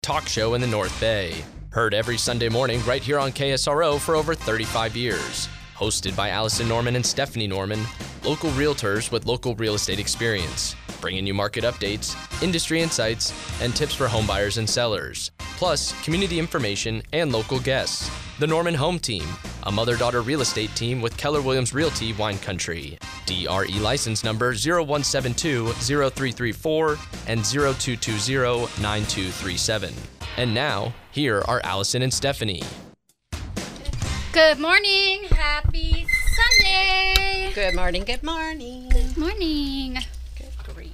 talk show in the North Bay. Heard every Sunday morning right here on KSRO for over 35 years. Hosted by Allison Norman and Stephanie Norman, local realtors with local real estate experience, bringing you market updates, industry insights, and tips for home buyers and sellers, plus community information and local guests. The Norman Home Team, a mother-daughter real estate team with Keller Williams Realty Wine Country. DRE license number 0172-0334 and 0220-9237. And now, here are Allison and Stephanie. Good morning. Happy Sunday. Good morning. Good morning. Good morning. Good grief.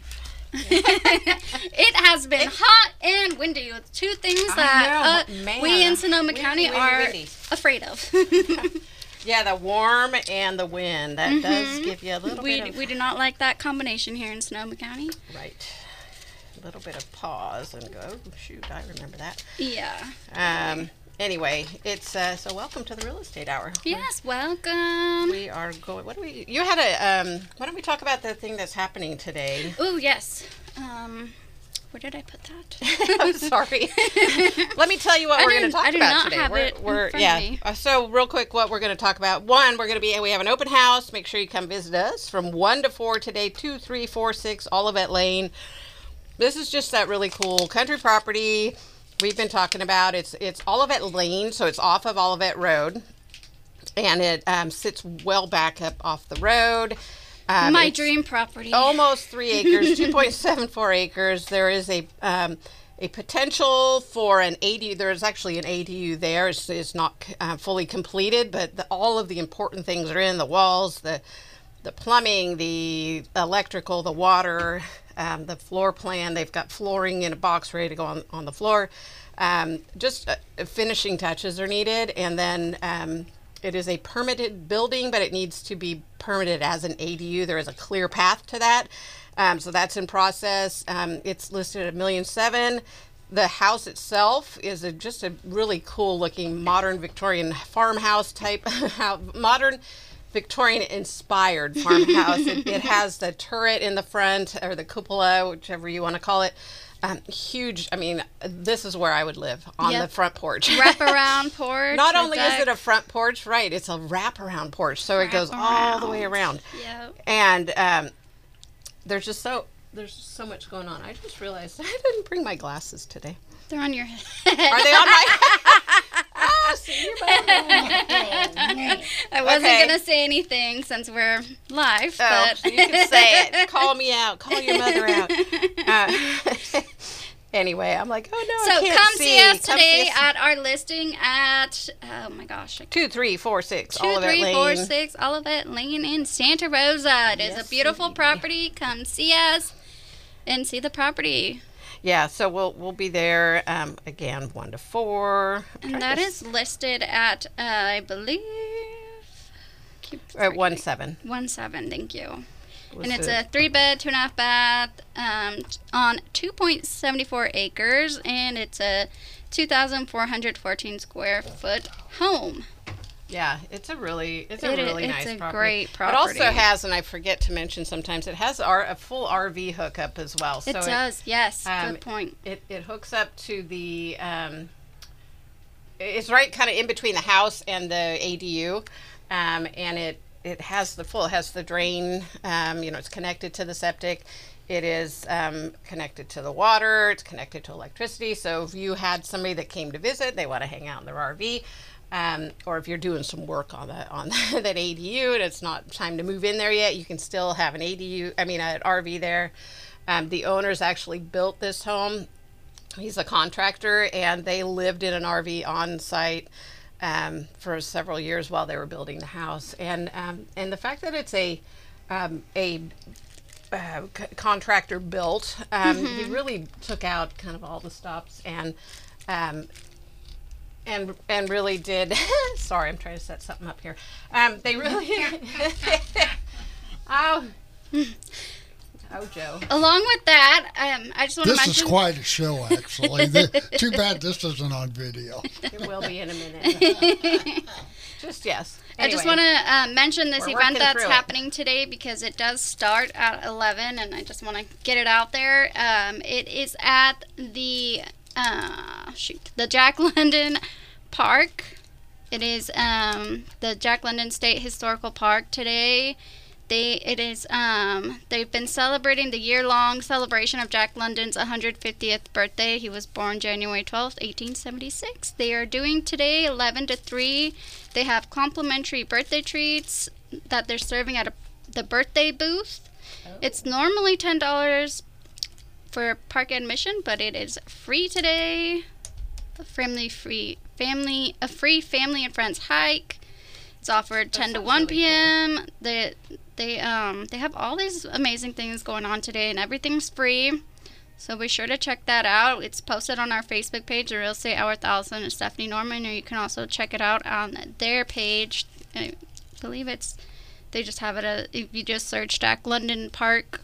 It has been hot and windy with two things that we in Sonoma County are afraid of. Yeah, the warm and the wind. That does give you a little bit of... We do not like that combination here in Sonoma County. Right. A little bit of pause and go, oh, shoot, I remember that. Yeah. Anyway, it's so welcome to the Real Estate Hour. Yes, welcome. We are going, you had a, why don't we talk about the thing that's happening today? Oh, yes. Where did I put that? I'm sorry. Let me tell you what we're going to talk about today. Have it in front of me. So real quick, what we're going to talk about. One, we have an open house. Make sure you come visit us from 1 to 4 today, 2346 Olivet Lane. This is just that really cool country property we've been talking about. It's Olivet Lane, so it's off of Olivet Road, and it sits well back up off the road. My dream property. Almost 3 acres, 2.74 acres. There is a potential for an ADU. There's actually an ADU there. It's not fully completed, but all of the important things are in: the walls, the plumbing, the electrical, the water. The floor plan, they've got flooring in a box ready to go on the floor. Just finishing touches are needed. And then it is a permitted building, but it needs to be permitted as an ADU. There is a clear path to that. So that's in process. It's listed at $1.7 million. The house itself is just a really cool looking modern Victorian farmhouse type, modern Victorian inspired farmhouse. It has the turret in the front, or the cupola, whichever you want to call it. Huge. I mean, this is where I would live, on the front porch. Wraparound porch. Not only is it a front porch, right, it's a wraparound porch, so it goes all the way around. Yep. And there's so much going on. I just realized I didn't bring my glasses today. They're on your head. Are they on my Oh, see, you're I wasn't going to say anything since we're live. But so you can say it. Call me out. Call your mother out. Anyway, I'm like, oh, no, I can't come see us today at our listing at, oh, my gosh. 2346 Olivet Lane. 2346 Olivet Lane in Santa Rosa. It is a beautiful property. Come see us and see the property. Yeah, so we'll be there, again, 1 to 4. And that is listed at, I believe... At 1.7. 1.7, thank you. And it's a 3-bed, 2.5 bath, on 2.74 acres, and it's a 2,414 square foot home. Yeah, it's a really nice property. It's a great property. It also has, and I forget to mention sometimes, it has a full RV hookup as well. It does, yes. Good point. It hooks up to the, it's right kind of in between the house and the ADU, and it has the drain, it's connected to the septic. It is connected to the water. It's connected to electricity. So if you had somebody that came to visit, they want to hang out in their RV, or if you're doing some work on that ADU and it's not time to move in there yet, you can still have an RV there. The owners actually built this home. He's a contractor, and they lived in an RV on site for several years while they were building the house. And the fact that it's a contractor built, he really took out kind of all the stops and really did. Sorry, I'm trying to set something up here. They really. Oh, Joe. Along with that, I just want to mention... This is quite a show, actually. Too bad this isn't on video. It will be in a minute. Yes. Anyway, I just want to mention this event that's happening today, because it does start at 11, and I just want to get it out there. It is at the the Jack London Park. It is the Jack London State Historical Park today. They've been celebrating the year-long celebration of Jack London's 150th birthday. He was born January 12th, 1876. They are doing today 11 to 3. They have complimentary birthday treats that they're serving at the birthday booth. Oh. It's normally $10 for park admission, but it is free today. A free family and friends hike. It's offered 10 to 1 p.m. Cool. They have all these amazing things going on today, and everything's free. So be sure to check that out. It's posted on our Facebook page, The Real Estate Hour with Allison and Stephanie Norman, or you can also check it out on their page. I believe they just have it if you just search Jack London Park.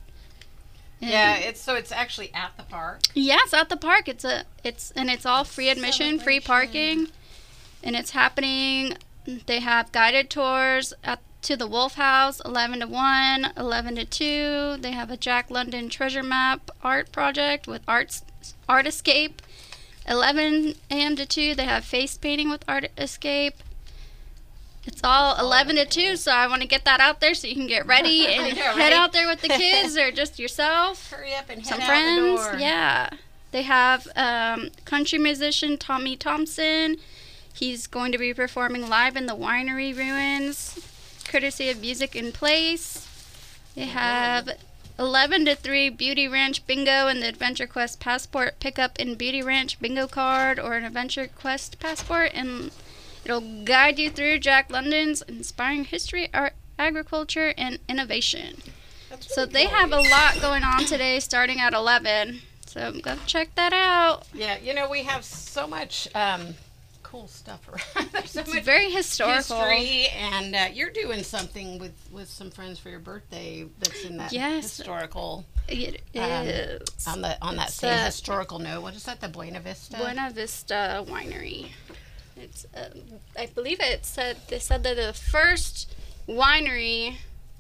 Yeah, it's actually at the park. Yeah, it's at the park. It's all free admission, free parking, and it's happening. They have guided tours to the Wolf House, 11 to 1, 11 to 2. They have a Jack London treasure map art project with Art Escape, 11 a.m. to 2. They have face painting with Art Escape. It's all 11 to 2, so I want to get that out there so you can get ready and head out there with the kids or just yourself. Hurry up and head some out friends. the door. Yeah. They have country musician Tommy Thompson. He's going to be performing live in the winery ruins, courtesy of Music in Place. They have 11 to 3 Beauty Ranch Bingo and the Adventure Quest Passport Pickup in Beauty Ranch Bingo card or an Adventure Quest Passport, and it'll guide you through Jack London's inspiring history, art, agriculture, and innovation. So they have a lot going on today starting at 11. So go check that out. Yeah, we have so much cool stuff around. There's so much very historical history, and you're doing something with some friends for your birthday that's in that historical. It is on that same historical note. What is that? The Buena Vista. Buena Vista Winery. It's I believe they said that the first winery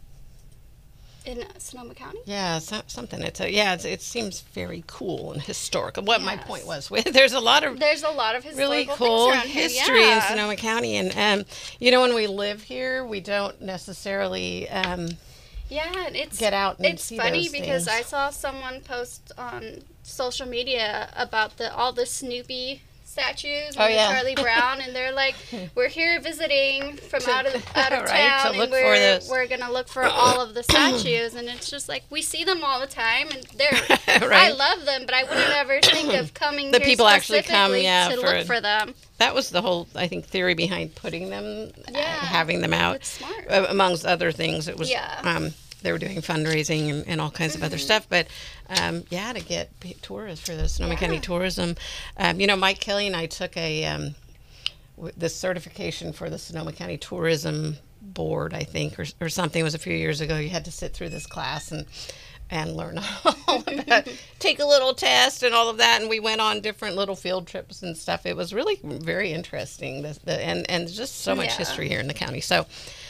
in Sonoma County. Yeah, something. It seems very cool and historical. What my point was, there's a lot of really cool history in Sonoma County, and when we live here, we don't necessarily get out and see those things. It's funny because I saw someone post on social media about all the Snoopy statues and Charlie Brown, and they're like, we're here visiting from out of town, and we're gonna look for all of the statues, and it's just like we see them all the time, and I love them, but I wouldn't ever think of coming here people actually come to look for them. That was the whole, I think, theory behind putting them, having them out. It's smart. Amongst other things, it was they were doing fundraising and all kinds of other stuff, but to get tourists for the Sonoma County Tourism. Mike Kelly and I took the certification for the Sonoma County Tourism Board, I think, or something. It was a few years ago. You had to sit through this class and learn all about, take a little test and all of that, and we went on different little field trips and stuff. It was really very interesting, and just so much history here in the county. So,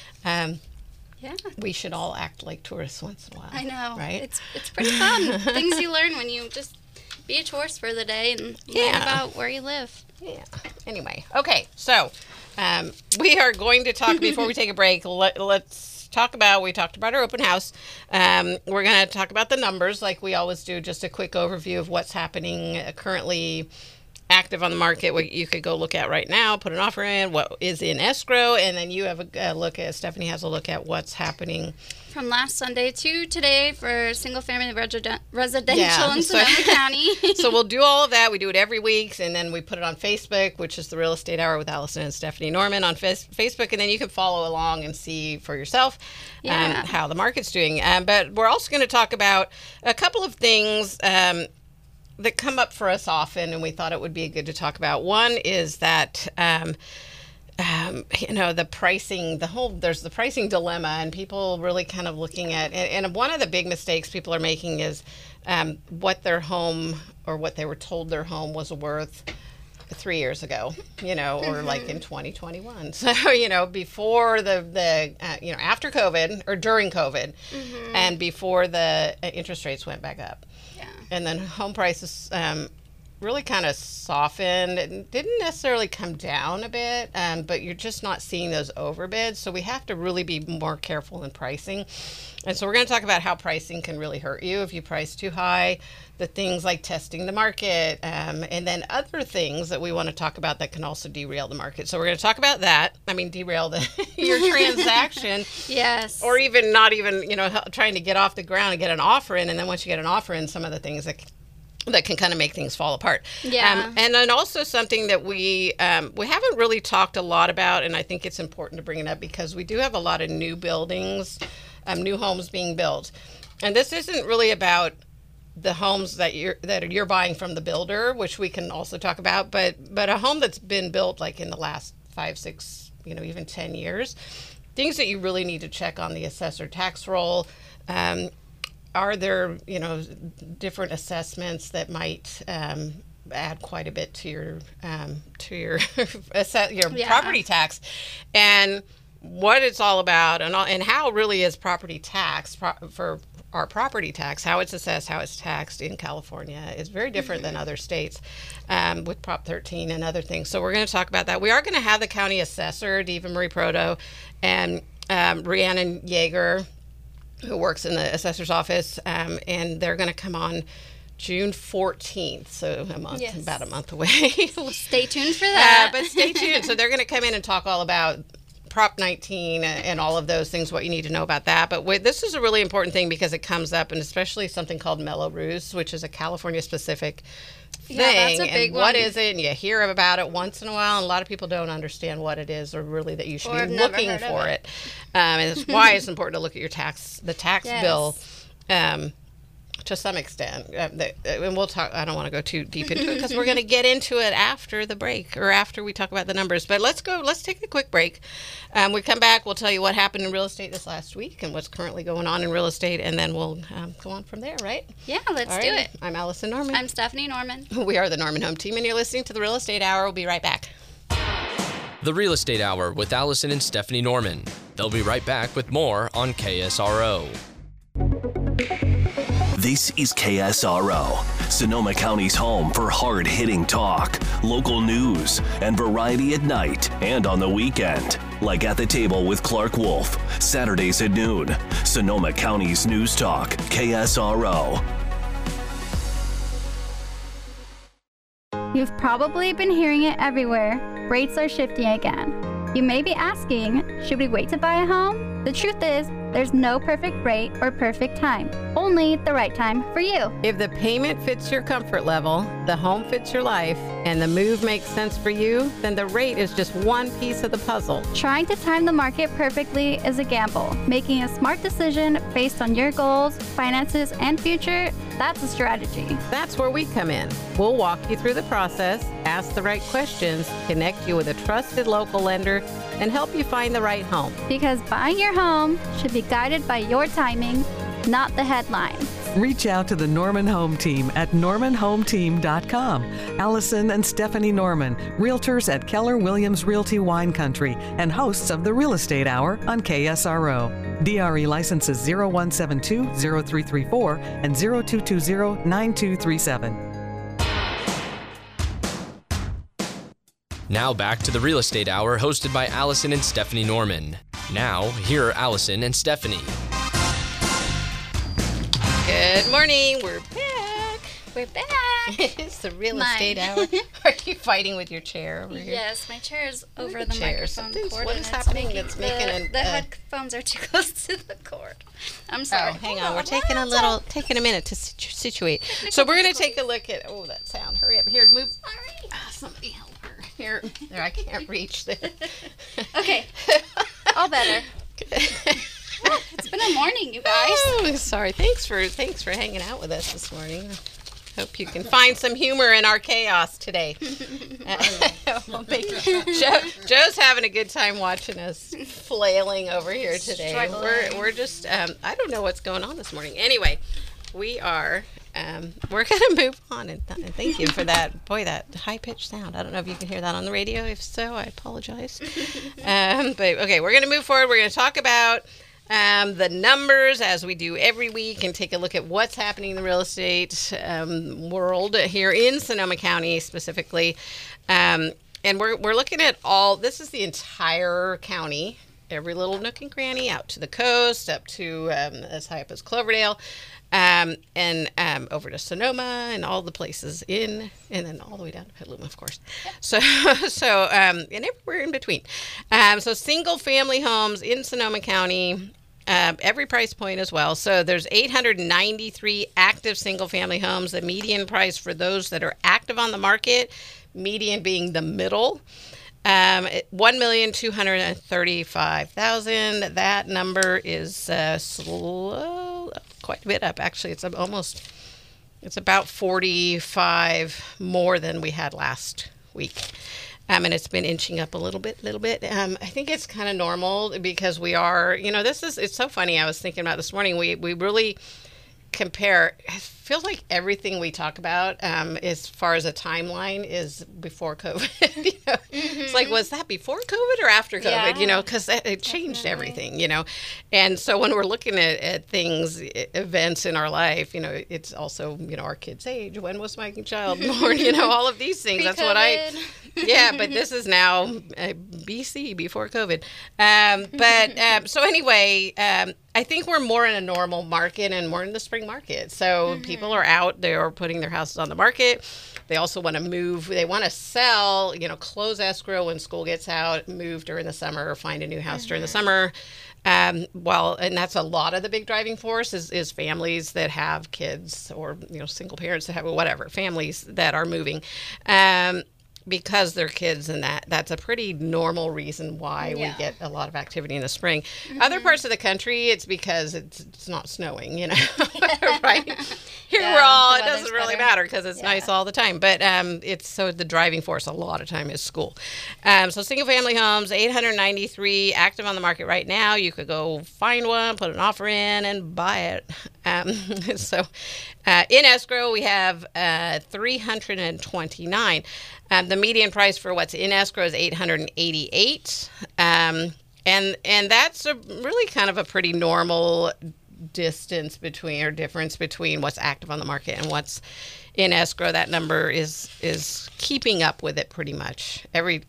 we should all act like tourists once in a while. I know, right? It's pretty fun. Things you learn when you just be a tourist for the day and learn about where you live. Yeah. Anyway, okay, so we are going to talk before we take a break. Let's talk about. We talked about our open house. We're going to talk about the numbers like we always do. Just a quick overview of what's happening currently. Active on the market, what you could go look at right now, put an offer in, what is in escrow, and then you have a look at, Stephanie has a look at what's happening from last Sunday to today for single-family residential in Sonoma County. So we'll do all of that. We do it every week, and then we put it on Facebook, which is the Real Estate Hour with Allison and Stephanie Norman on Facebook, and then you can follow along and see for yourself how the market's doing. But we're also going to talk about a couple of things that come up for us often, and we thought it would be good to talk about. One is that, the pricing, there's the pricing dilemma, and people really kind of looking at, and one of the big mistakes people are making is what their home or what they were told their home was worth 3 years ago, or like in 2021. So, before the after COVID or during COVID, and before the interest rates went back up. And then home prices really kind of softened. It didn't necessarily come down a bit, but you're just not seeing those overbids. So we have to really be more careful in pricing. And so we're going to talk about how pricing can really hurt you if you price too high, the things like testing the market, and then other things that we want to talk about that can also derail the market. So we're going to talk about that. I mean, derail your transaction. Yes. Or even not even, trying to get off the ground and get an offer in. And then once you get an offer in, some of the things that can kind of make things fall apart. Yeah. And then also something that we haven't really talked a lot about, and I think it's important to bring it up because we do have a lot of new buildings, new homes being built. And this isn't really about the homes that you're buying from the builder, which we can also talk about, but a home that's been built like in the last 5, 6, even 10 years, things that you really need to check on the assessor tax roll. Are there, different assessments that might add quite a bit to your property tax, and what it's all about, and how really is property tax for our property tax, how it's assessed, how it's taxed in California is very different than other states with Prop 13 and other things. So we're going to talk about that. We are going to have the county assessor, Diva Marie Proto, and Rhiannon Yeager, who works in the assessor's office, and they're going to come on June 14th, so about a month away. Stay tuned for that. But stay tuned. So they're going to come in and talk all about Prop 19 and all of those things, what you need to know about that. But this is a really important thing because it comes up, and especially something called Mello-Roos, which is a California-specific thing. Yeah, that's a big one. What is it? And you hear about it once in a while, and a lot of people don't understand what it is or really that you should be looking for it. And it's why it's important to look at the tax bill. To some extent, and we'll talk. I don't want to go too deep into it because we're going to get into it after the break or after we talk about the numbers. But let's take a quick break. We come back. We'll tell you what happened in real estate this last week and what's currently going on in real estate, and then we'll go on from there. Right? Yeah, let's do it. I'm Allison Norman. I'm Stephanie Norman. We are the Norman Home Team, and you're listening to the Real Estate Hour. We'll be right back. The Real Estate Hour with Allison and Stephanie Norman. They'll be right back with more on KSRO. This is KSRO, Sonoma County's home for hard-hitting talk, local news, and variety at night and on the weekend. Like At the Table with Clark Wolf, Saturdays at noon. Sonoma County's News Talk, KSRO. You've probably been hearing it everywhere. Rates are shifting again. You may be asking, should we wait to buy a home? The truth is, there's no perfect rate or perfect time, only the right time for you. If the payment fits your comfort level, the home fits your life, and the move makes sense for you, then the rate is just one piece of the puzzle. Trying to time the market perfectly is a gamble. Making a smart decision based on your goals, finances, and future, that's a strategy. That's where we come in. We'll walk you through the process, ask the right questions, connect you with a trusted local lender, and help you find the right home. Because buying your home should be guided by your timing, not the headlines. Reach out to the Norman Home Team at normanhometeam.com. Allison and Stephanie Norman, realtors at Keller Williams Realty Wine Country and hosts of the Real Estate Hour on KSRO. DRE licenses 0172 0334 and 0220 9237. Now back to the Real Estate Hour hosted by Allison and Stephanie Norman. Now, here are Allison and Stephanie. Good morning. We're back. We're back. It's the Real Estate Hour. Are you fighting with your chair over here? Yes, my chair is over the chair. microphone cord. What is happening that's making the headphones are too close to the cord. I'm sorry. Oh, hang on. We're taking a minute to situate. So we're going to take a look at, that sound. Hurry up. Here, move. Sorry. Somebody help her. Here, there, I can't reach there. Okay. All better. It's been a morning, you guys. Oh, sorry. Thanks for hanging out with us this morning. Hope you can find some humor in our chaos today. Joe's having a good time watching us flailing over here today. We're just I don't know what's going on this morning. Anyway, we are we're going to move on, and thank you for that. Boy, that high-pitched sound. I don't know if you can hear that on the radio. If so, I apologize. But okay, we're going to move forward. We're going to talk about the numbers as we do every week and take a look at what's happening in the real estate world here in Sonoma County specifically. And we're looking at this is the entire county, every little nook and cranny, out to the coast, up to as high up as Cloverdale, and over to Sonoma and all the places and then all the way down to Petaluma, of course. So and everywhere in between. So single family homes in Sonoma County, every price point as well. So there's 893 active single family homes. The median price for those that are active on the market, median being the middle, $1,235,000. That number is slow, quite a bit up. Actually, it's about 45 more than we had last week. And it's been inching up a little bit. I think it's kind of normal because we are, it's so funny. I was thinking about this morning, we really compare. It feels like everything we talk about as far as a timeline is before COVID. It's like, was that before COVID or after COVID? Yeah. Because it changed everything, And so when we're looking at things, events in our life, it's also, our kid's age. When was my child born? All of these things. That's what yeah, but this is now BC, before COVID. So anyway, I think we're more in a normal market and more in the spring market. So people are out, they are putting their houses on the market. They also want to move, they want to sell, close escrow when school gets out, move during the summer, or find a new house during the summer. And that's a lot of the big driving force is families that have kids or, single parents that have whatever, families that are moving. Because they're kids, and that's a pretty normal reason why we get a lot of activity in the spring. Other parts of the country, it's because it's not snowing, right? Here it doesn't really matter because it's nice all the time. But so the driving force a lot of time is school. So single family homes, 893 active on the market right now. You could go find one, put an offer in, and buy it. In escrow, we have 329. The median price for what's in escrow is $888, and that's really kind of a pretty normal difference between what's active on the market and what's in escrow. That number is keeping up with it pretty much.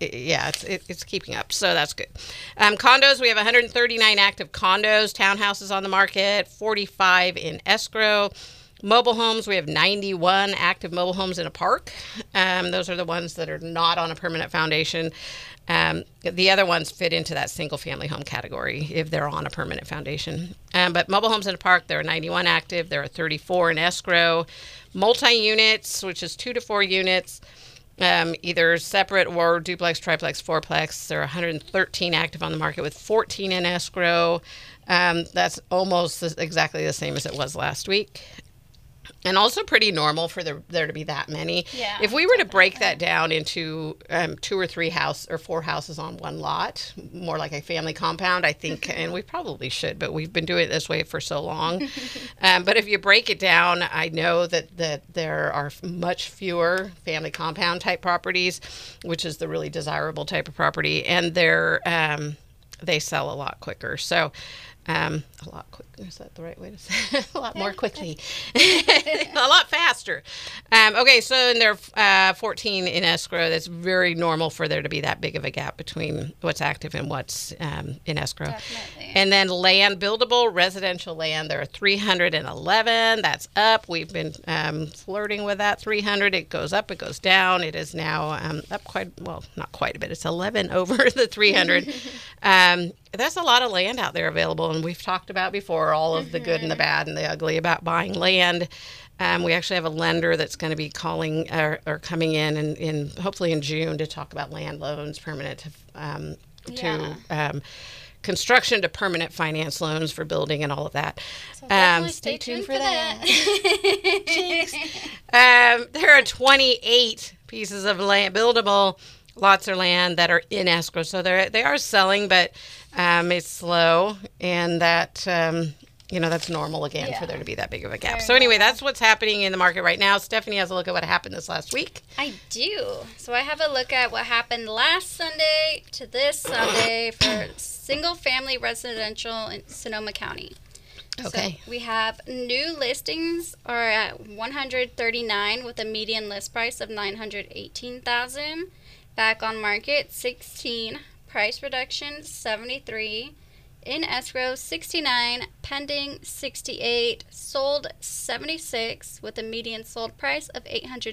It's keeping up, so that's good. Condos, we have 139 active condos, townhouses on the market, 45 in escrow. Mobile homes, we have 91 active mobile homes in a park. Those are the ones that are not on a permanent foundation. The other ones fit into that single family home category if they're on a permanent foundation. But mobile homes in a park, there are 91 active. There are 34 in escrow. Multi-units, which is 2 to 4 units, either separate or duplex, triplex, fourplex. There are 113 active on the market with 14 in escrow. That's almost exactly the same as it was last week. And also pretty normal for there to be that many. Yeah, if we were to break that down into 2 or 3 or 4 houses on one lot, more like a family compound, I think, and we probably should, but we've been doing it this way for so long. But if you break it down, I know that there are much fewer family compound type properties, which is the really desirable type of property, and they sell a lot quicker. So a lot quicker. Is that the right way to say it? A lot more quickly. A lot faster. Okay, so there are 14 in escrow. That's very normal for there to be that big of a gap between what's active and what's in escrow. Definitely. And then land, buildable residential land, there are 311. That's up. We've been flirting with that 300. It goes up, it goes down. It is now up not quite a bit. It's 11 over the 300. There's a lot of land out there available, and we've talked about before all of the good and the bad and the ugly about buying land. We actually have a lender that's going to be calling or coming in hopefully in June to talk about land loans, permanent to construction to permanent finance loans for building and all of that. So stay tuned for that. There are 28 pieces of land, buildable lots of land that are in escrow. So they are selling, but it's slow, and that that's normal again for there to be that big of a gap. So anyway, that's what's happening in the market right now. Stephanie has a look at what happened this last week. I do. So I have a look at what happened last Sunday to this Sunday for single-family residential in Sonoma County. Okay. So we have new listings are at 139 with a median list price of $918,000. Back on market 16, price reduction 73, in escrow 69, pending 68, sold 76 with a median sold price of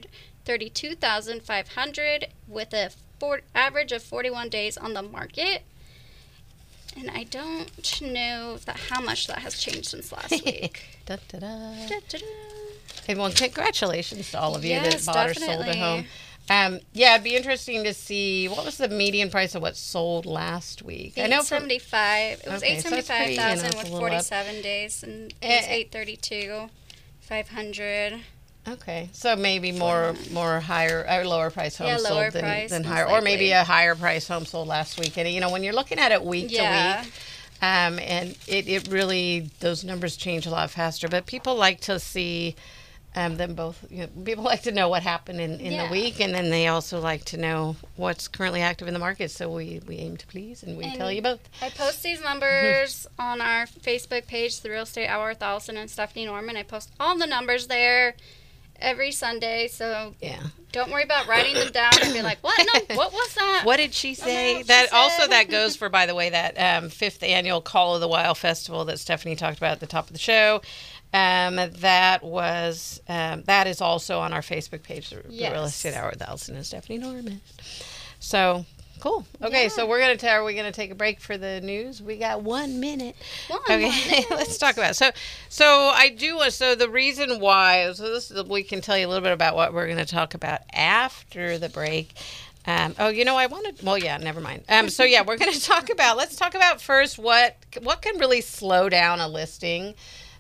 $832,500 with a average of 41 days on the market. And I don't know how much that has changed since last week. Da, da, da. Da, da, da. And well, congratulations to all of you that bought or sold a home. It'd be interesting to see what was the median price of what sold last week. $875. It was $875,000 with 47 days, and it was $832,500. Okay, so maybe more higher or lower price homes sold than higher, likely. or maybe a higher price home sold last week. And when you're looking at it week to week, and it really, those numbers change a lot faster. But people like to see them both. People like to know what happened in the week, and then they also like to know what's currently active in the market. So we aim to please, and we tell you both. I post these numbers on our Facebook page, The Real Estate Hour with Allison and Stephanie Norman. I post all the numbers there every Sunday, so don't worry about writing them down and be like, what? No, what was that? What did she say? That goes for, by the way, that 5th annual Call of the Wild Festival that Stephanie talked about at the top of the show. That is also on our Facebook page, The Real Estate Hour with Allison and Stephanie Norman. So cool. Okay, so are we gonna take a break for the news? We got 1 minute. Let's talk about it. So the reason why, we can tell you a little bit about what we're going to talk about after the break. Never mind. We're going to talk about, let's talk about first what can really slow down a listing.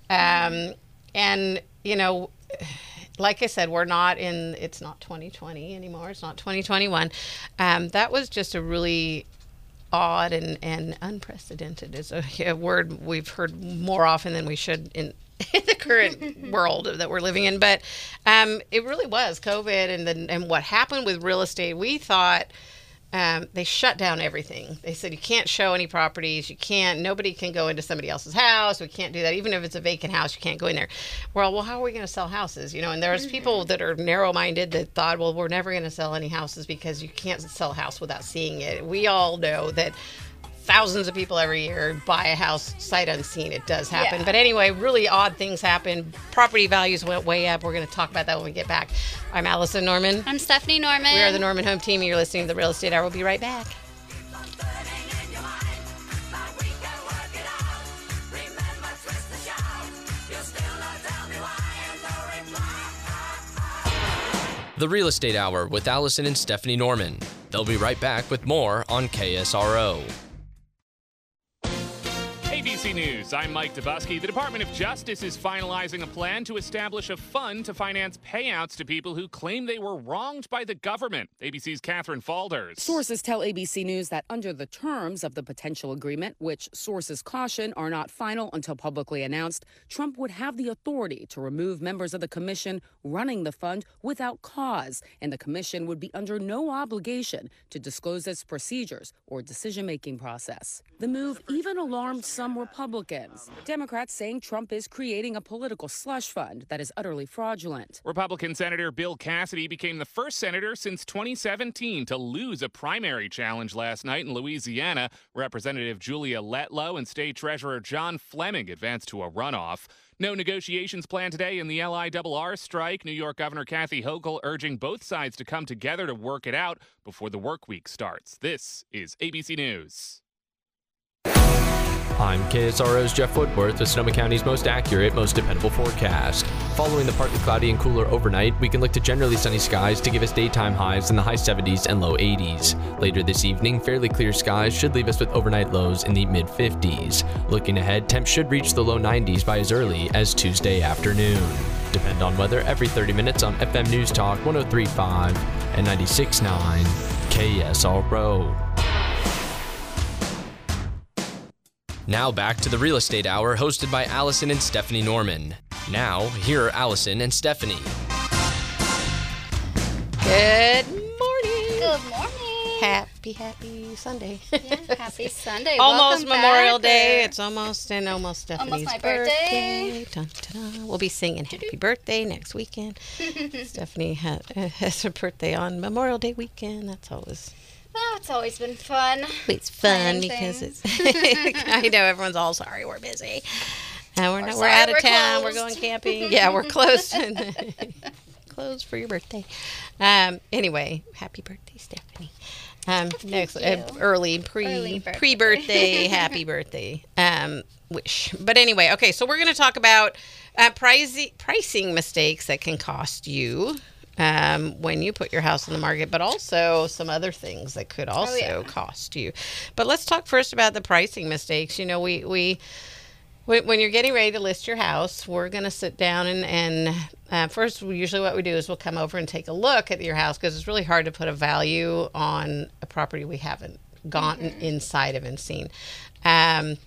Like I said, it's not 2020 anymore. It's not 2021. That was just a really odd and unprecedented is a word we've heard more often than we should in the current world that we're living in. But it really was COVID and what happened with real estate. We thought they shut down everything. They said you can't show any properties. Nobody can go into somebody else's house. We can't do that. Even if it's a vacant house, you can't go in there. Well, how are we going to sell houses? And there's people that are narrow-minded that thought, well, we're never going to sell any houses because you can't sell a house without seeing it. We all know that thousands of people every year buy a house sight unseen. It does happen. But anyway, really odd things happen. Property values went way up. We're going to talk about that when we get back. I'm Allison Norman. I'm Stephanie Norman. We are the Norman Home Team, and you're listening to The Real Estate Hour. We'll be right back. The Real Estate Hour with Allison and Stephanie Norman. They'll be right back with more on KSRO. ABC News, I'm Mike Dubusky. The Department of Justice is finalizing a plan to establish a fund to finance payouts to people who claim they were wronged by the government. ABC's Catherine Falders. Sources tell ABC News that under the terms of the potential agreement, which sources caution are not final until publicly announced, Trump would have the authority to remove members of the commission running the fund without cause, and the commission would be under no obligation to disclose its procedures or decision-making process. The move even alarmed some Republicans. Democrats saying Trump is creating a political slush fund that is utterly fraudulent. Republican Senator Bill Cassidy became the first senator since 2017 to lose a primary challenge last night in Louisiana. Representative Julia Letlow and State Treasurer John Fleming advanced to a runoff. No negotiations planned today in the LIRR strike. New York Governor Kathy Hochul urging both sides to come together to work it out before the work week starts. This is ABC News. I'm KSRO's Jeff Woodworth with Sonoma County's most accurate, most dependable forecast. Following the partly cloudy and cooler overnight, we can look to generally sunny skies to give us daytime highs in the high 70s and low 80s. Later this evening, fairly clear skies should leave us with overnight lows in the mid-50s. Looking ahead, temps should reach the low 90s by as early as Tuesday afternoon. Depend on weather every 30 minutes on FM News Talk 103.5 and 96.9 KSRO. Now back to the Real Estate Hour hosted by Allison and Stephanie Norman. Now, here are Allison and Stephanie. Good morning. Good morning. Happy Sunday. Yeah, happy Sunday. Almost Welcome Memorial back, Day. or- It's almost Stephanie's my birthday. Dun, dun, dun. We'll be singing Happy Birthday next weekend. Stephanie has her birthday on Memorial Day weekend. That's always... Oh, it's always been fun. It's fun Planning because things. it's... I know everyone's all sorry we're busy. We're sorry out of we're town. closed. We're going camping. Yeah, we're closed. Closed for your birthday. Anyway, happy birthday, Stephanie. Next, early birthday. pre-birthday, happy birthday wish. But anyway, okay, so we're going to talk about pricing mistakes that can cost you when you put your house on the market, but also some other things that could also cost you. But let's talk first about the pricing mistakes. You know, when you're getting ready to list your house, we're going to sit down and first, usually what we do is we'll come over and take a look at your house because it's really hard to put a value on a property we haven't gotten inside of and seen. And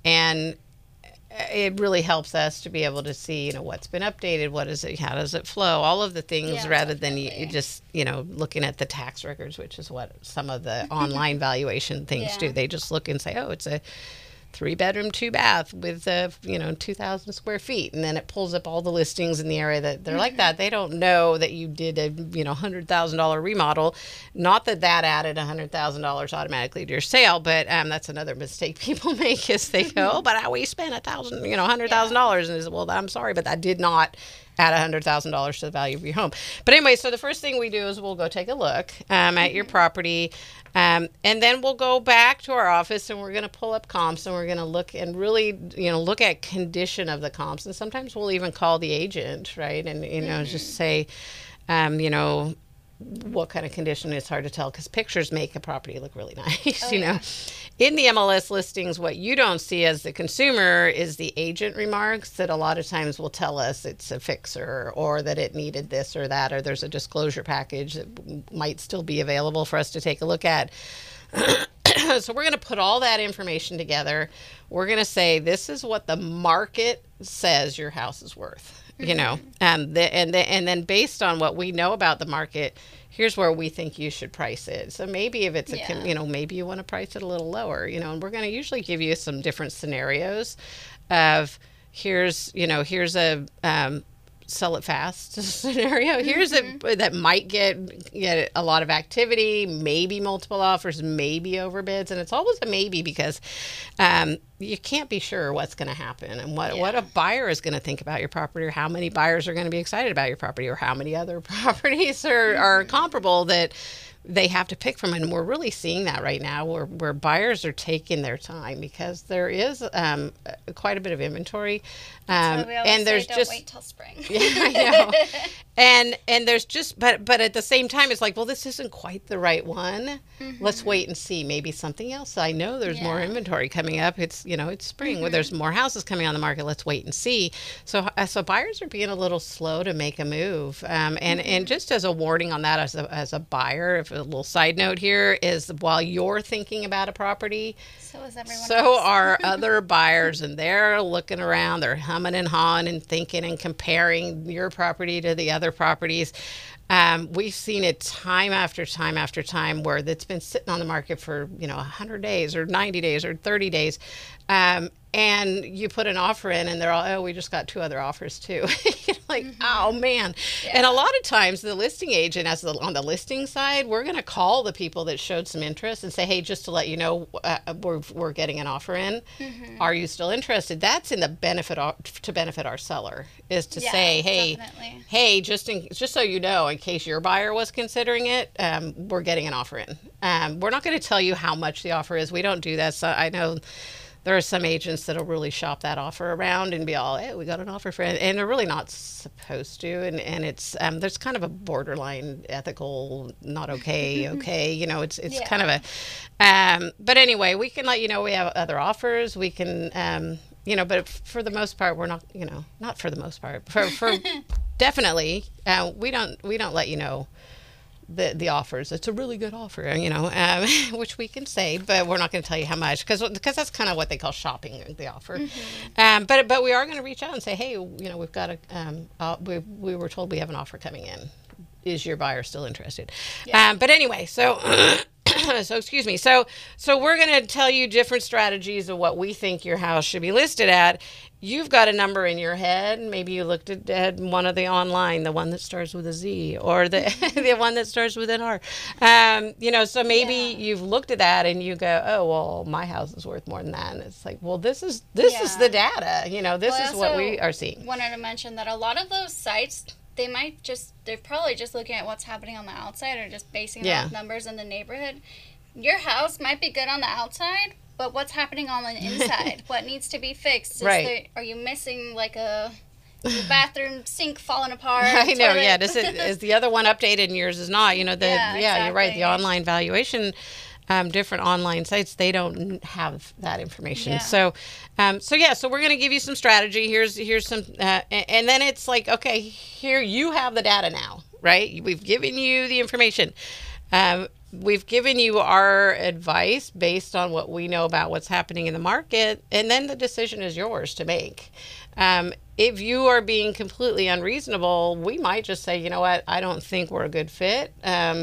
it really helps us to be able to see, you know, what's been updated, what is it, how does it flow, all of the things rather than you just, you know, looking at the tax records, which is what some of the online valuation things do. They just look and say, oh, it's a 3-bedroom, 2-bath with 2,000 square feet, and then it pulls up all the listings in the area that they're like that. They don't know that you did a $100,000 remodel. Not that added $100,000 automatically to your sale, but that's another mistake people make is they go, oh, but we spent $100,000, and is well, I'm sorry, but that did not add $100,000 to the value of your home. But anyway, so the first thing we do is we'll go take a look at your property. And then we'll go back to our office and we're going to pull up comps and we're going to look and really, look at condition of the comps. And sometimes we'll even call the agent, right? And, just say, what kind of condition. It's hard to tell because pictures make a property look really nice, know. In the MLS listings, what you don't see as the consumer is the agent remarks that a lot of times will tell us it's a fixer or that it needed this or that, or there's a disclosure package that might still be available for us to take a look at. So we're going to put all that information together. We're going to say, this is what the market says your house is worth. And then based on what we know about the market, here's where we think you should price it. So maybe if it's maybe you want to price it a little lower, and we're going to usually give you some different scenarios of here's a sell it fast scenario. Here's that might get a lot of activity, maybe multiple offers, maybe overbids, and it's always a maybe because you can't be sure what's going to happen and what a buyer is going to think about your property, or how many buyers are going to be excited about your property, or how many other properties are comparable that they have to pick from. And we're really seeing that right now where buyers are taking their time because there is quite a bit of inventory. That's why we always and there's say, just don't wait till spring. Yeah, I know. And there's just but at the same time it's like, well, this isn't quite the right one. Let's wait and see. Maybe something else. I know there's more inventory coming up. It's it's spring where there's more houses coming on the market. Let's wait and see. So buyers are being a little slow to make a move. And just as a warning on that as a buyer, if a little side note here is, while you're thinking about a property, so is everyone so else. are other buyers, and they're looking around, they're humming and hawing and thinking and comparing your property to the other properties. We've seen it time after time after time where it's been sitting on the market for 100 days or 90 days or 30 days. And you put an offer in and they're all, oh, we just got 2 other offers too. Like, oh man. Yeah. And a lot of times the listing agent, on the listing side, we're going to call the people that showed some interest and say, hey, just to let you know, we're getting an offer in. Are you still interested? That's in the benefit our seller, is to say, hey, just so you know, in case your buyer was considering it, we're getting an offer in. We're not going to tell you how much the offer is. We don't do that. So I know there are some agents that'll really shop that offer around and be all, hey, we got an offer for it. And they're really not supposed to. And it's, there's kind of a borderline ethical, not okay. It's kind of a, but anyway, we can let you know we have other offers. We can, but for the most part, we're not, not for the most part, for definitely, we don't let you know the offers. It's a really good offer, you know, which we can say, but we're not going to tell you how much because that's kind of what they call shopping the offer. But we are going to reach out and say, hey, you know, we've got we were told we have an offer coming in. Is your buyer still interested? Yeah. But anyway, so excuse me. So we're going to tell you different strategies of what we think your house should be listed at. You've got a number in your head. Maybe you looked at one of the online, the one that starts with a Z, or the the one that starts with an R. You know, so maybe you've looked at that and you go, oh, well, my house is worth more than that. And it's like, well, this is the data. You know, this is what we are seeing. Wanted to mention that a lot of those sites, they're probably just looking at what's happening on the outside or just basing it off numbers in the neighborhood. Your house might be good on the outside, but what's happening on the inside? What needs to be fixed? Are you missing like a bathroom sink falling apart? I know, yeah. Is the other one updated and yours is not? You know, exactly. You're right. The online valuation, different online sites, they don't have that information. So we're going to give you some strategy. Here's some, and then it's like, okay, here you have the data now, right? We've given you the information. We've given you our advice based on what we know about what's happening in the market, and then the decision is yours to make. If you are being completely unreasonable, we might just say, you know what, I don't think we're a good fit.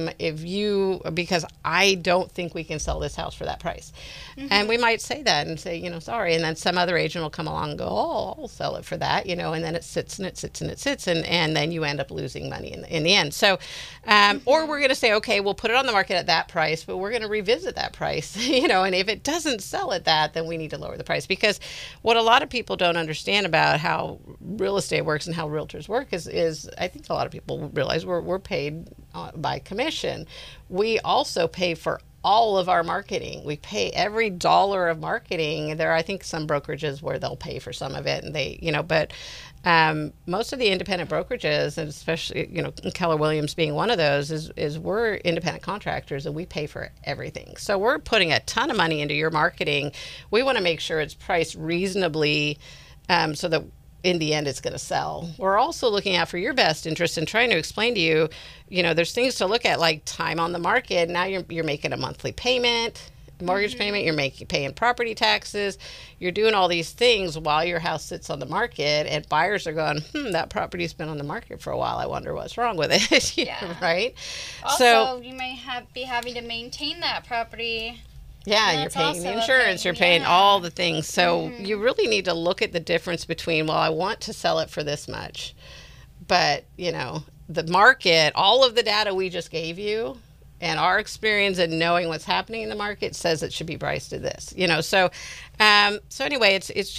Because I don't think we can sell this house for that price. And we might say that and say, you know, sorry. And then some other agent will come along and go, oh, I'll sell it for that, you know, and then it sits and it sits and it sits. And then you end up losing money in the end. So, or we're going to say, okay, we'll put it on the market at that price, but we're going to revisit that price, you know, and if it doesn't sell at that, then we need to lower the price. Because what a lot of people don't understand about how real estate works and how realtors work is I think a lot of people realize we're paid by commission. We also pay for all of our marketing. We pay every dollar of marketing. There are, I think, some brokerages where they'll pay for some of it, and they, you know, but most of the independent brokerages, and especially, you know, Keller Williams being one of those, is we're independent contractors and we pay for everything. So we're putting a ton of money into your marketing. We want to make sure it's priced reasonably so that in the end it's going to sell. We're also looking out for your best interest and trying to explain to you, you know, there's things to look at like time on the market. Now you're making a monthly payment, mortgage payment, you're paying property taxes, you're doing all these things while your house sits on the market, and buyers are going, that property's been on the market for a while, I wonder what's wrong with it. Right? Also, you may be having to maintain that property. Yeah, you're paying the insurance, you're paying all the things. So you really need to look at the difference between, well, I want to sell it for this much, but, you know, the market, all of the data we just gave you and our experience in knowing what's happening in the market says it should be priced at this, you know. So anyway,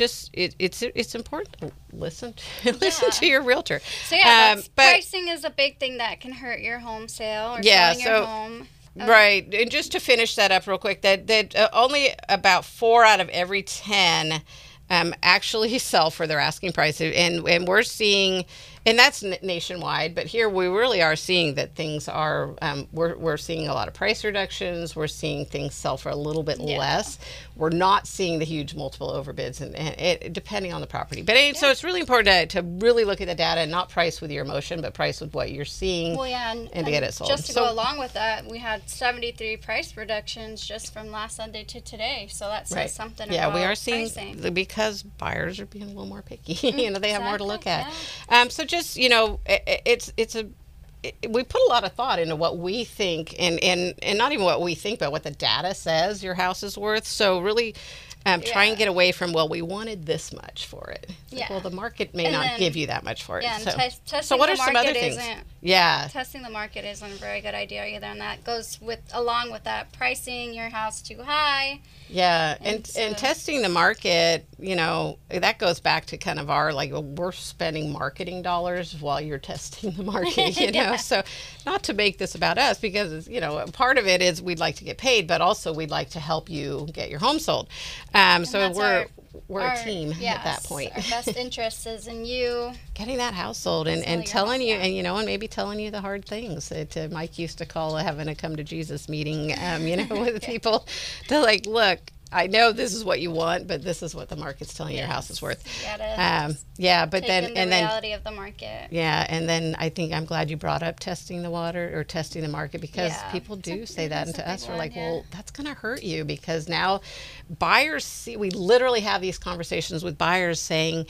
it's important to listen to your realtor. So but pricing is a big thing that can hurt your home sale or selling your home. Right. And just to finish that up real quick, that only about 4 out of every 10 actually sell for their asking price. And we're seeing, and that's nationwide, but here we really are seeing that things are, we're seeing a lot of price reductions. We're seeing things sell for a little bit less. We're not seeing the huge multiple overbids, and it, depending on the property. But so it's really important to really look at the data and not price with your emotion, but price with what you're seeing and to get it sold. Just to go along with that, we had 73 price reductions just from last Sunday to today. So that says something about we are seeing pricing. Because buyers are being a little more picky. You know, they have more to look at. So just, you know, we put a lot of thought into what we think, and not even what we think, but what the data says your house is worth. So really try and get away from, well, we wanted this much for it. Like, well, the market may not give you that much for it. So what are some other things? Testing the market isn't a very good idea either, and that goes along with that pricing your house too high. Yeah, and testing the market, you know, that goes back to kind of our, like, we're spending marketing dollars while you're testing the market, you know. So not to make this about us, because, you know, part of it is we'd like to get paid, but also we'd like to help you get your home sold. So we're a team at that point. Our best interest is in you getting that house sold and telling you, and, you know, and maybe telling you the hard things that Mike used to call having a come to Jesus meeting, you know, with people to, like, look, I know this is what you want, but this is what the market's telling you your house is worth. But then the reality of the market. Yeah, and then I think I'm glad you brought up testing the water or testing the market, because people do say that, and to us we're like, well, that's going to hurt you, because now buyers see. We literally have these conversations with buyers saying,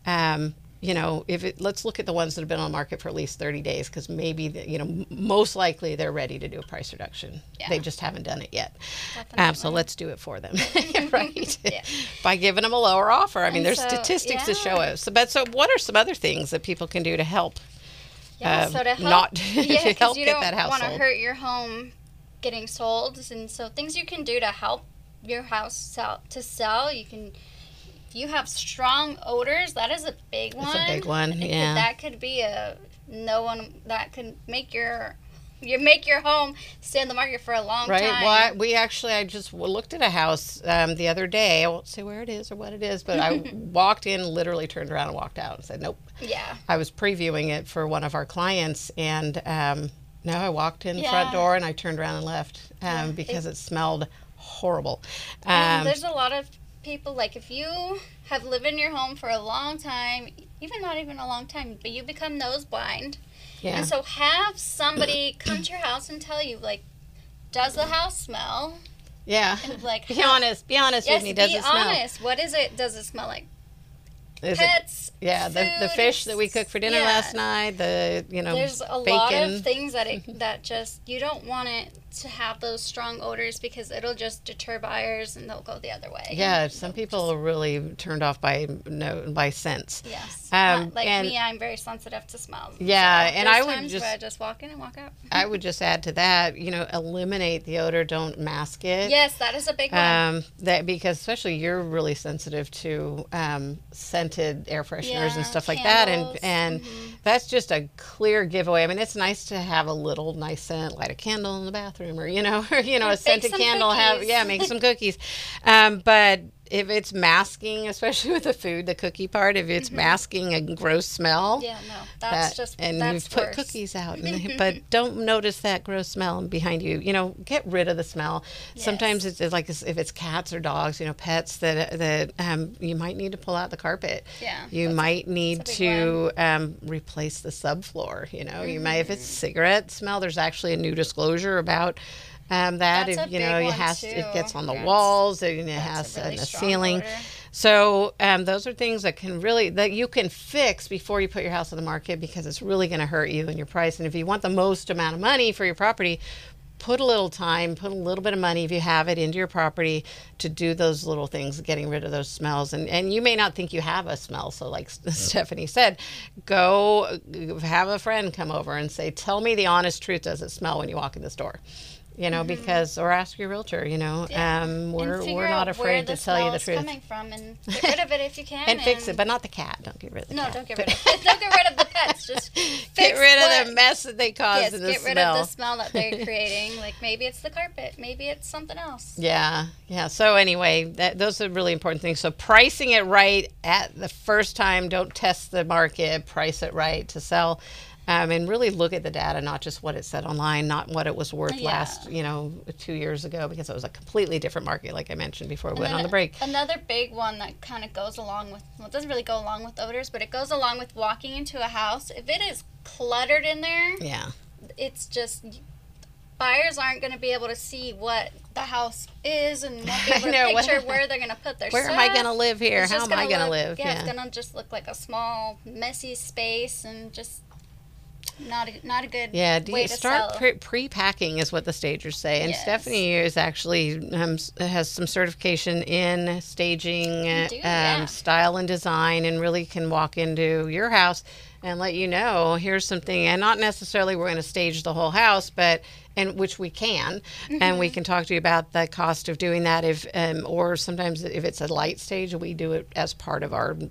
let's look at the ones that have been on the market for at least 30 days, because maybe, most likely they're ready to do a price reduction. Yeah. They just haven't done it yet. So let's do it for them, right? By giving them a lower offer. I mean, there's statistics to show us. So what are some other things that people can do to help? To help, not to help get that house sold? You don't want to hurt your home getting sold. And so things you can do to help your house sell, you can... You have strong odors. That is a big one. That's a big one. That could be that could make your home stay on the market for a long time. Right. Well, I just looked at a house the other day. I won't say where it is or what it is, but I walked in, literally turned around and walked out and said, nope. Yeah. I was previewing it for one of our clients, and no, I walked in the front door and I turned around and left because it smelled horrible. There's a lot of people, like, if you have lived in your home for a long time, not even a long time, but you become nose blind. Yeah. And so have somebody come to your house and tell you, like, does the house smell? Yeah. And, like, be honest with me. Does it smell? Be honest. What is it? Does it smell like? Pets. The fish that we cooked for dinner last night. There's a bacon. lot of things that just, you don't want it to have those strong odors, because it'll just deter buyers and they'll go the other way. Yeah, some people are really turned off by scents. Yes. And me, I'm very sensitive to smells. Yeah, so and I would times where I just walk in and walk out. I would just add to that, eliminate the odor, don't mask it. Yes, that is a big one. Because especially you're really sensitive to scented air fresheners and stuff like candles. that, and that's just a clear giveaway. I mean, it's nice to have a little nice scent, light a candle in the bathroom, or a scented candle. Make some cookies. But if it's masking, especially with the food, the cookie part, if it's masking a gross smell, you've put cookies out, but don't notice that gross smell behind you. Get rid of the smell. Yes. Sometimes it's like if it's cats or dogs, pets that you might need to pull out the carpet. Yeah, you might need to replace the subfloor. You might, if it's cigarette smell, there's actually a new disclosure about that. If it gets on the walls, and it has in the ceiling. Odor. So those are things that you can fix before you put your house on the market, because it's really going to hurt you and your price. And if you want the most amount of money for your property, put a little time, put a little bit of money, if you have it, into your property to do those little things, getting rid of those smells. And you may not think you have a smell. So like Stephanie said, go have a friend come over and say, tell me the honest truth. Does it smell when you walk in this door? Because, or ask your realtor, we're not afraid to tell you the truth. Coming from, and get rid of it if you can. and fix it, but not the cat. Don't get rid of the cat. No, don't get rid of it. Don't get rid of the pets. Just get rid of the mess that they cause in the smell. Get rid of the smell that they're creating. Like, maybe it's the carpet. Maybe it's something else. Yeah. So anyway, those are really important things. So pricing it right at the first time. Don't test the market. Price it right to sell. And really look at the data, not just what it said online, not what it was worth last, 2 years ago, because it was a completely different market, like I mentioned before we went on the break. Another big one that kind of goes along with, it doesn't really go along with odors, but it goes along with walking into a house. If it is cluttered in there, it's just, buyers aren't going to be able to see what the house is, and won't be able to picture where they're going to put their stuff. Where am I going to live here? How am I going to live? Yeah, it's going to just look like a small, messy space, and just not a good way to start sell. Pre-packing is what the stagers say, and Stephanie is actually has some certification in staging, style and design, and really can walk into your house and let you know, here's something, and not necessarily we're going to stage the whole house, but which we can, and we can talk to you about the cost of doing that, if or sometimes if it's a light stage, we do it as part of our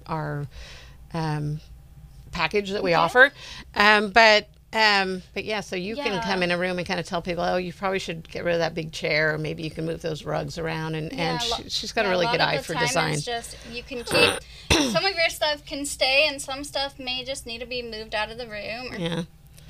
package that we offer. But so you can come in a room and kind of tell people, oh, you probably should get rid of that big chair, or maybe you can move those rugs around, and she's got a really good eye for design. It's just, you can keep some of your stuff can stay, and some stuff may just need to be moved out of the room, or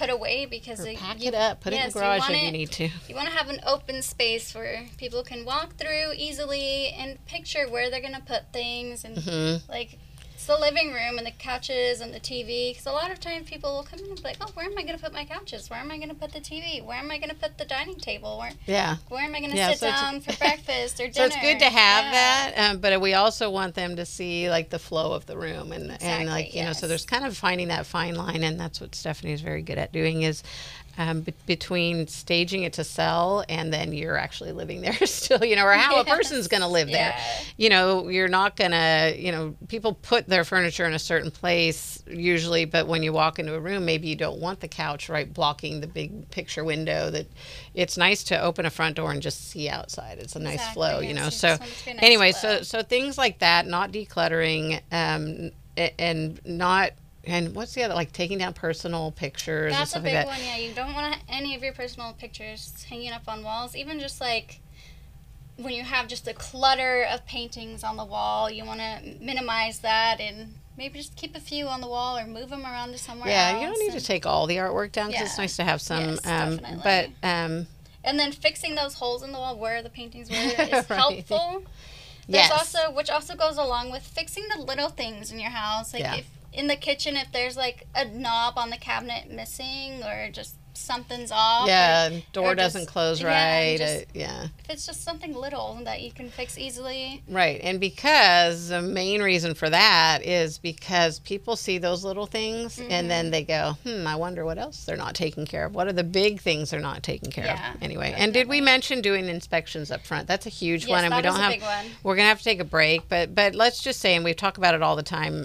put away because pack it up, put it in the garage if you need to. You want to have an open space where people can walk through easily and picture where they're going to put things, and like it's the living room and the couches and the TV. Because a lot of times people will come in and be like, oh, where am I going to put my couches? Where am I going to put the TV? Where am I going to put the dining table? Where am I going to sit down for breakfast or dinner? So it's good to have that, but we also want them to see like the flow of the room and like, you know, so there's kind of finding that fine line, and that's what Stephanie is very good at doing is between staging it to sell and then you're actually living there still, you know, or how a person's going to live there. You know, you're not going to, you know, people put their furniture in a certain place usually, but when you walk into a room, maybe you don't want the couch right blocking the big picture window. That it's nice to open a front door and just see outside. It's a nice flow, you know. So anyway, so things like that, not decluttering, and not. And what's the other, like taking down personal pictures and stuff like that? That's a big one, yeah. You don't want any of your personal pictures hanging up on walls. Even just like when you have just a clutter of paintings on the wall, you want to minimize that and maybe just keep a few on the wall or move them around to somewhere else. Yeah, you don't need to take all the artwork down because it's nice to have some. Definitely. And then fixing those holes in the wall where the paintings were is helpful. There's also, which also goes along with fixing the little things in your house. Like if in the kitchen, if there's like a knob on the cabinet missing or just something's off. Door doesn't close right. If it's just something little that you can fix easily. Right. And because the main reason for that is because people see those little things and then they go, I wonder what else they're not taking care of. What are the big things they're not taking care of? Anyway. Definitely. And did we mention doing inspections up front? That's a huge one. And we don't have, we're going to have to take a break, but let's just say, and we talk about it all the time,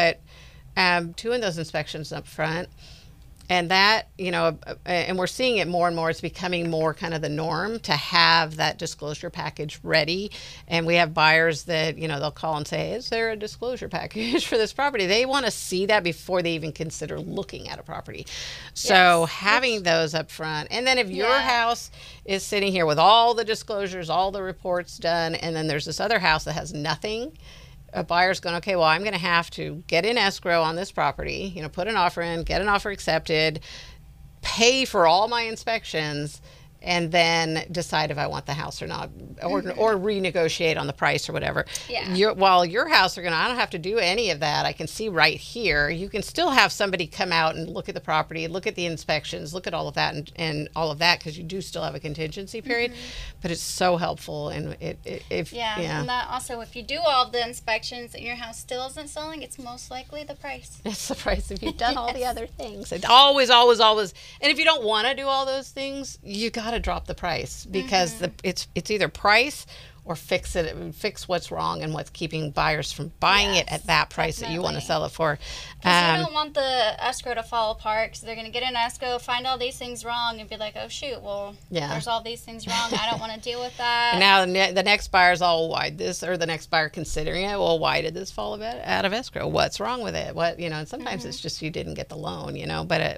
doing those inspections up front. And that, you know, and we're seeing it more and more, it's becoming more kind of the norm to have that disclosure package ready. And we have buyers that, you know, they'll call and say, is there a disclosure package for this property? They want to see that before they even consider looking at a property. So having those up front. And then if your house is sitting here with all the disclosures, all the reports done, and then there's this other house that has nothing, a buyer's going, okay, well, I'm going to have to get in escrow on this property, you know, put an offer in, get an offer accepted, pay for all my inspections, and then decide if I want the house or not, or renegotiate on the price or whatever. While your house I don't have to do any of that. I can see right here. You can still have somebody come out and look at the property, look at the inspections, look at all of that and all of that, because you do still have a contingency period. But it's so helpful. And and that also, if you do all of the inspections and your house still isn't selling, it's most likely the price. It's the price if you've done all the other things. It's always. And if you don't want to do all those things, you got to drop the price, because it's either price or fix what's wrong and what's keeping buyers from buying it at that price that you want to sell it for. Because you don't want the escrow to fall apart, because they're going to get an escrow, find all these things wrong, and be like, oh, shoot, well, there's all these things wrong. I don't want to deal with that. And now the next buyer's all, why this, or the next buyer considering it, well, why did this fall out of escrow? What's wrong with it? What, you know, and sometimes it's just you didn't get the loan, you know, but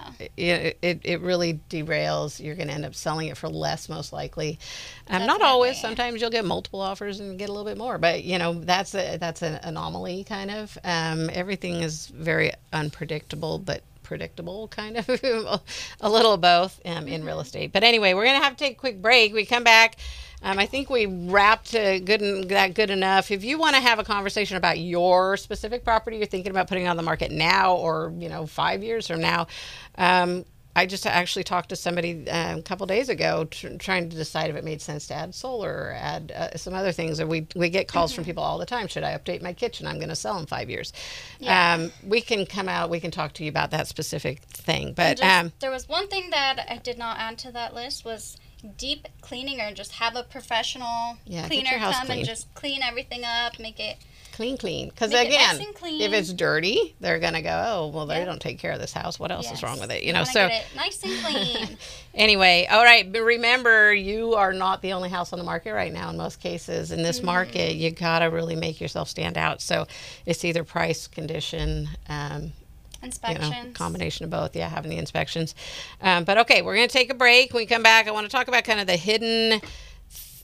it really derails. You're going to end up selling it for less, most likely. Not always. Sometimes you'll get multiple offers and get a little bit more, but you know, that's an anomaly kind of. Everything is very unpredictable, but predictable kind of. A little of both in real estate. But anyway, we're gonna have to take a quick break. We come back. I think we wrapped good enough. If you want to have a conversation about your specific property you're thinking about putting on the market now, or 5 years from now, I just actually talked to somebody a couple days ago trying to decide if it made sense to add solar or add some other things. And we get calls from people all the time. Should I update my kitchen? I'm going to sell in 5 years. We can come out. We can talk to you about that specific thing. But there was one thing that I did not add to that list was deep cleaning, or just have a professional cleaner come and just clean everything up, make it clean. Because again, if it's dirty, they're gonna go, oh well, they don't take care of this house. What else is wrong with it? You know, so get it nice and clean. Anyway, all right. But remember, you are not the only house on the market right now. In most cases, in this market, you gotta really make yourself stand out. So it's either price, condition, inspections, combination of both. Having the inspections. But okay, we're gonna take a break. When we come back, I want to talk about kind of the hidden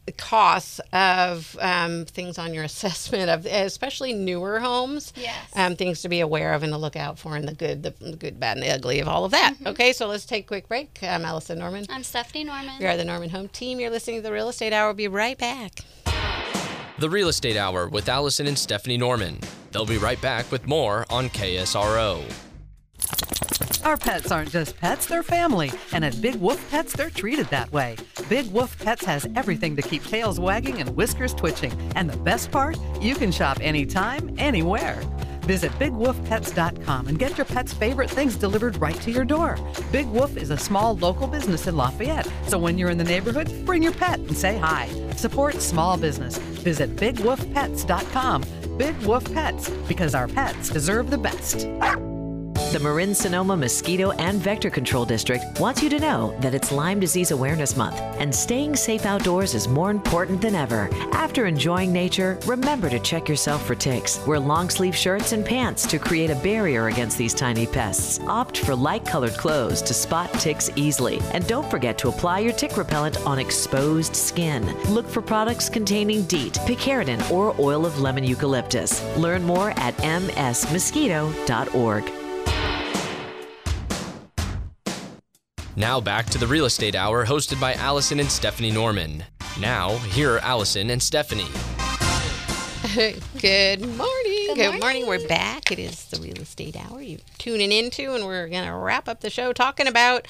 costs of things on your assessment of especially newer homes. Yes. Things to be aware of and to look out for, and the good, bad, and the ugly of all of that. Okay, so let's take a quick break. I'm Allison Norman. I'm Stephanie Norman. We are the Norman Home Team. You're listening to the Real Estate Hour. We'll be right back. The Real Estate Hour with Allison and Stephanie Norman. They'll be right back with more on KSRO. Our pets aren't just pets, they're family. And at Big Wolf Pets, they're treated that way. Big Wolf Pets has everything to keep tails wagging and whiskers twitching. And the best part? You can shop anytime, anywhere. Visit BigWolfPets.com and get your pet's favorite things delivered right to your door. Big Wolf is a small local business in Lafayette. So when you're in the neighborhood, bring your pet and say hi. Support small business. Visit BigWolfPets.com. Big Wolf Pets, because our pets deserve the best. The Marin-Sonoma Mosquito and Vector Control District wants you to know that it's Lyme Disease Awareness Month, and staying safe outdoors is more important than ever. After enjoying nature, remember to check yourself for ticks. Wear long-sleeve shirts and pants to create a barrier against these tiny pests. Opt for light-colored clothes to spot ticks easily. And don't forget to apply your tick repellent on exposed skin. Look for products containing DEET, picaridin, or oil of lemon eucalyptus. Learn more at msmosquito.org. Now back to the Real Estate Hour hosted by Allison and Stephanie Norman. Now, here are Allison and Stephanie. Good morning. Good morning. We're back. It is the Real Estate Hour you're tuning into, and we're going to wrap up the show talking about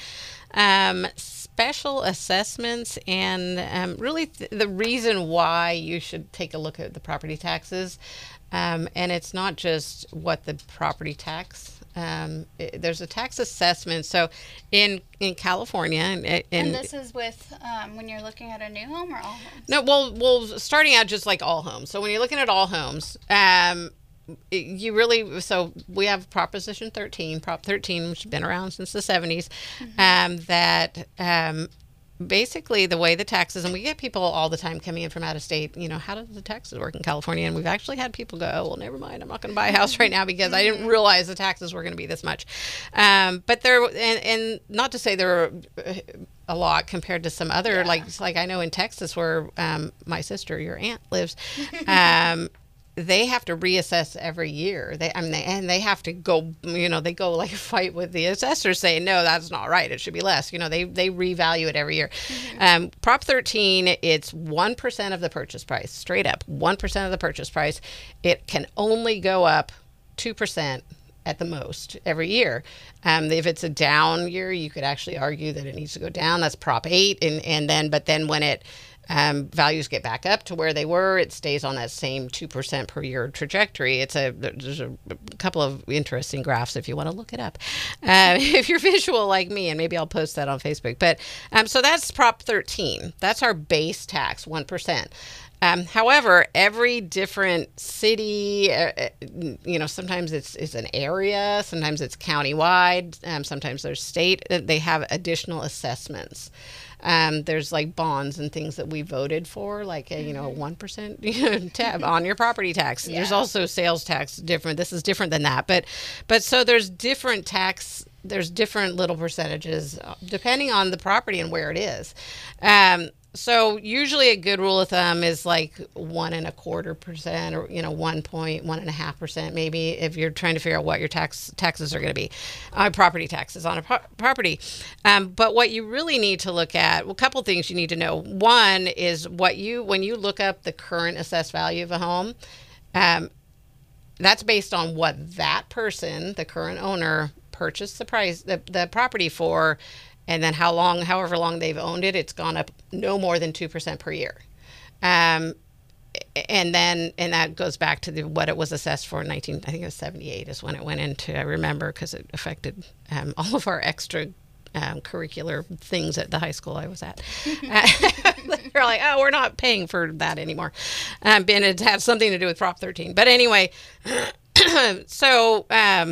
special assessments and really the reason why you should take a look at the property taxes. And it's not just what the property tax. There's a tax assessment. So in California, and this is with when you're looking at a new home or all homes? No, well, starting out just like all homes. So when you're looking at all homes, you really, so we have Proposition 13, Prop 13, which has been around since the 70s, that basically the way the taxes, and we get people all the time coming in from out of state, how does the taxes work in California? And we've actually had people go, oh, well, never mind, I'm not going to buy a house right now because I didn't realize the taxes were going to be this much. But there, and not to say there are a lot compared to some other, like I know in Texas where my sister, your aunt, lives, they have to reassess every year. They have to go, they go like fight with the assessors saying, no, that's not right. It should be less. They revalue it every year. Prop 13, it's 1% of the purchase price, straight up 1% of the purchase price. It can only go up 2% at the most every year. If it's a down year, you could actually argue that it needs to go down. That's Prop 8. But then when it values get back up to where they were, it stays on that same 2% per year trajectory. There's a couple of interesting graphs if you want to look it up. If you're visual like me, and maybe I'll post that on Facebook. But so that's Prop 13. That's our base tax, 1%. However, every different city, sometimes it's an area, sometimes it's countywide, sometimes there's state. They have additional assessments. There's like bonds and things that we voted for, like a 1% tab on your property tax. Yeah. There's also sales tax different. This is different than that, but so there's different tax. There's different little percentages depending on the property and where it is. So usually a good rule of thumb is like 1.25% or 1.5% maybe if you're trying to figure out what your taxes are going to be, property taxes on a property. But what you really need to look at, a couple things you need to know. One is when you look up the current assessed value of a home, that's based on what that person, the current owner, purchased the property for. And then however long they've owned it, it's gone up no more than 2% per year. And that goes back to what it was assessed for in I think it was 78 is when it went into, I remember, because it affected all of our extra curricular things at the high school I was at. They're like, oh, we're not paying for that anymore. And it had something to do with Prop 13. But anyway, so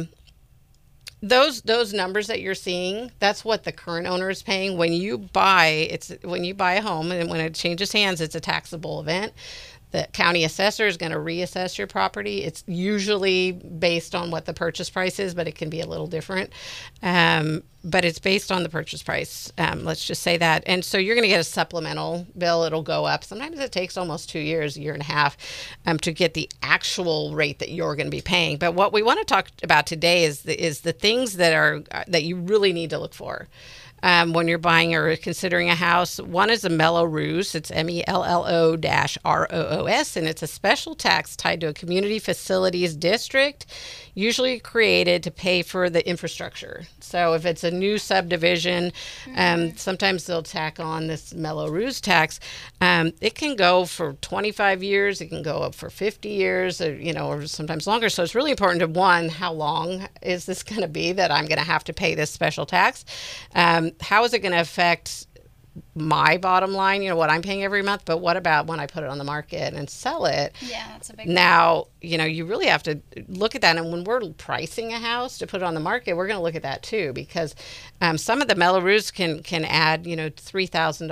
those numbers that you're seeing, that's what the current owner is paying. When you buy a home and when it changes hands, it's a taxable event. The county assessor is going to reassess your property. It's usually based on what the purchase price is, but it can be a little different. But it's based on the purchase price. Let's just say that. And so you're going to get a supplemental bill. It'll go up. Sometimes it takes almost 2 years, a year and a half, to get the actual rate that you're going to be paying. But what we want to talk about today is the things that you really need to look for. When you're buying or considering a house. One is a Mello-Roos. It's MELLO-ROOS, and it's a special tax tied to a community facilities district, usually created to pay for the infrastructure. So if it's a new subdivision, sometimes they'll tack on this Mello-Roos tax. It can go for 25 years. It can go up for 50 years, or sometimes longer. So it's really important to, one, how long is this going to be that I'm going to have to pay this special tax? How is it going to affect my bottom line, what I'm paying every month? But what about when I put it on the market and sell it? Yeah, that's a big Now, you really have to look at that. And when we're pricing a house to put it on the market, we're going to look at that too, because some of the Mello-Roos can add, $3,000,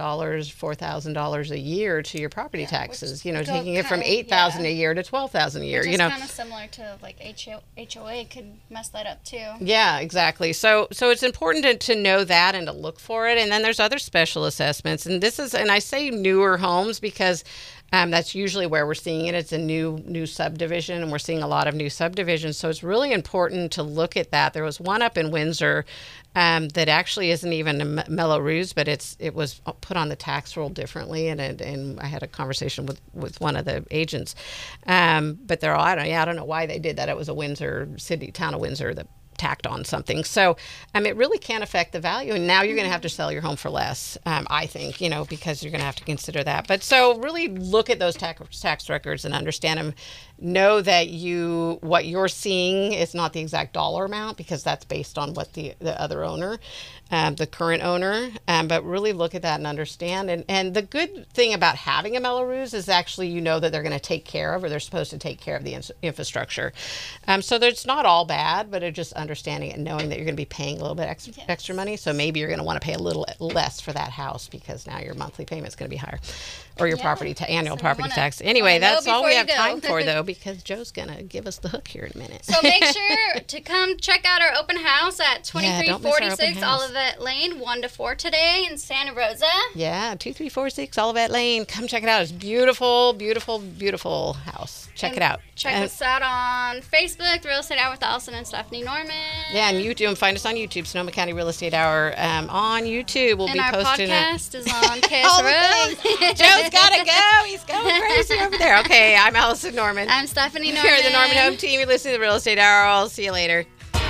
$4,000 a year to your property taxes, taking it from $8,000 a year to $12,000 a year. Which is kind of similar to like HOA could mess that up too. Yeah, exactly. So it's important to know that and to look for it. And then there's other special assessments. And I say newer homes because that's usually where we're seeing it. It's a new subdivision, and we're seeing a lot of new subdivisions. So it's really important to look at that. There was one up in Windsor that actually isn't even a Mello-Roos, but it was put on the tax roll differently. And I had a conversation with one of the agents. But I don't know why they did that. It was a Windsor town of Windsor that tacked on something. So it really can affect the value. And now you're going to have to sell your home for less, I think, because you're going to have to consider that. But so really look at those tax records and understand them. Know that what you're seeing is not the exact dollar amount, because that's based on what the other owner, the current owner, but really look at that and understand. And the good thing about having a Mello-Roos is actually that they're going to take care of, or they're supposed to take care of the infrastructure. So it's not all bad, but it's just understanding and knowing that you're going to be paying a little bit extra money. So maybe you're going to want to pay a little less for that house, because now your monthly payment is going to be higher, or your annual property tax. Anyway, that's all we have time for, though, because Joe's going to give us the hook here in a minute. So make sure to come check out our open house at 2346 Olivet Lane, 1 to 4 today in Santa Rosa. Yeah, 2346 Olivet Lane. Come check it out. It's beautiful, beautiful, beautiful house. Check it out. Check us out on Facebook, The Real Estate Hour with Allison and Stephanie Norman. Yeah, and YouTube. And find us on YouTube, Sonoma County Real Estate Hour on YouTube. We'll be posting it. And our podcast is on KSRO. Joe's got to go. He's going crazy over there. Okay, I'm Allison Norman. I'm Stephanie Norman. Here at the Norman Home Team. You're listening to The Real Estate Hour. I'll see you later.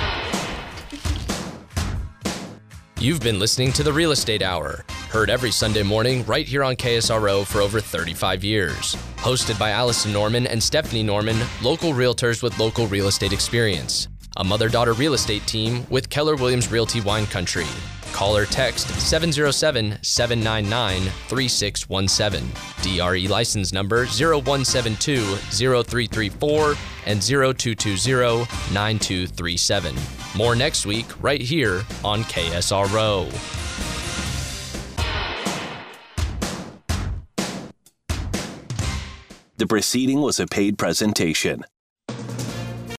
You've been listening to The Real Estate Hour, heard every Sunday morning right here on KSRO for over 35 years. Hosted by Allison Norman and Stephanie Norman, local realtors with local real estate experience. A mother-daughter real estate team with Keller Williams Realty Wine Country. Call or text 707-799-3617. DRE license number 0172-0334 and 0220-9237. More next week right here on KSRO. The preceding was a paid presentation.